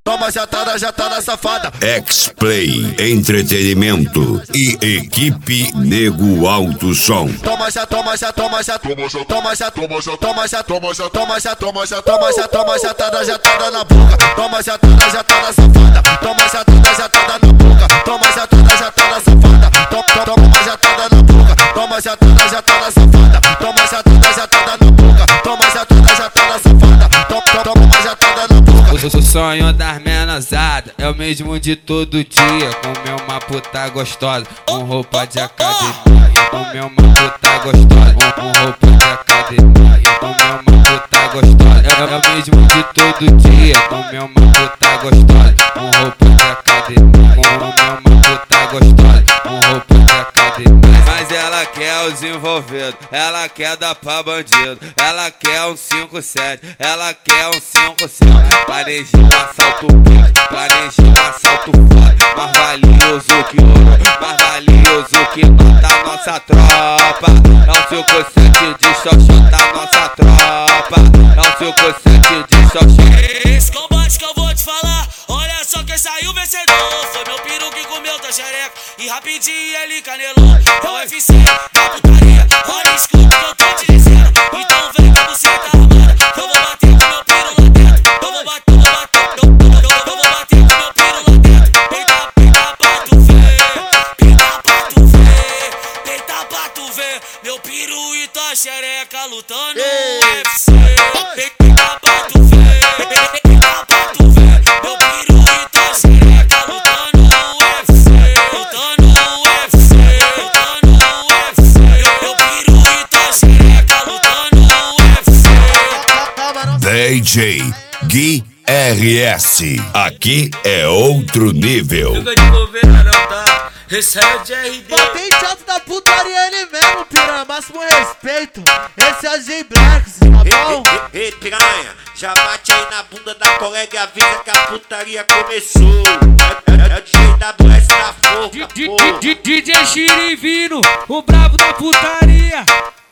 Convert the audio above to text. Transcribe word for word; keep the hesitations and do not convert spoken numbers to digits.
Toma jatada, jatada safada. X-Play Entretenimento e equipe Nego Alto Som. Toma já, toma já, toma já, toma já, toma já, toma já, toma já, toma já, toma já, toma já, toma já, toma jatada, jatada na boca. Toma jatada, jatada safada. Toma jatada, jatada na boca. Toma jatada, jatada safada. Toma, toma jatada na boca. Toma jatada, jatada safada. Toma jatada, jatada na boca. Toma jatada, jatada safada. Toma, toma jatada na boca. O sonho das menosada é o mesmo de todo dia. Comer uma puta gostosa com roupa de academia. Comer uma puta gostosa com roupa de academia. Comer uma puta gostosa é o mesmo de todo dia. Comer uma puta gostosa com roupa de academia. Comer uma puta gostosa com roupa de academia. Mas ela quer os envolvidos, ela quer dar pra bandido. Ela quer um cinco sete, ela quer um cinco cinco. Planejei um assalto forte, planejei um assalto forte. Mais valioso que ouro, mais valioso que nota nossa tropa. É um cinco sete de xoxota da nossa tropa. É um cinco sete de xoxota. Esse combate que eu vou te falar, olha só quem saiu vencedor. Foi meu peru que comeu tua xereca e rapidinho ele canelou. É o U F C da putaria, olha escuta que eu tô te dizendo. Então vem que você tá armada, eu vou bater com meu peru lá dentro. Eu vou bater, eu vou bater, eu, eu, eu, eu vou bater com meu peru lá dentro. Peita, peita pra tu ver, peita pra tu ver, peita pra tu ver. Meu peru e tua xereca lutando no U F C. Peita pra tu ver, peita pra tu ver. Meu peru e tua xereca lutando no U F C. Lutando no U F C, lutando no U F C. Meu peru e tua xereca lutando no U F C. D J Gui R S. Aqui é outro nível. Fica de bobeira não, tá? Esse aí é de R D. Botei teatro da putaria ele mesmo, piranha, máximo respeito. Esse é o G Blacks, tá bom? Ei, ei, ei, piranha, já bate aí na bunda da colega e avisa que a putaria começou. É, é, é o D J W S da forca, pô. D J Chirivino, o brabo da putaria.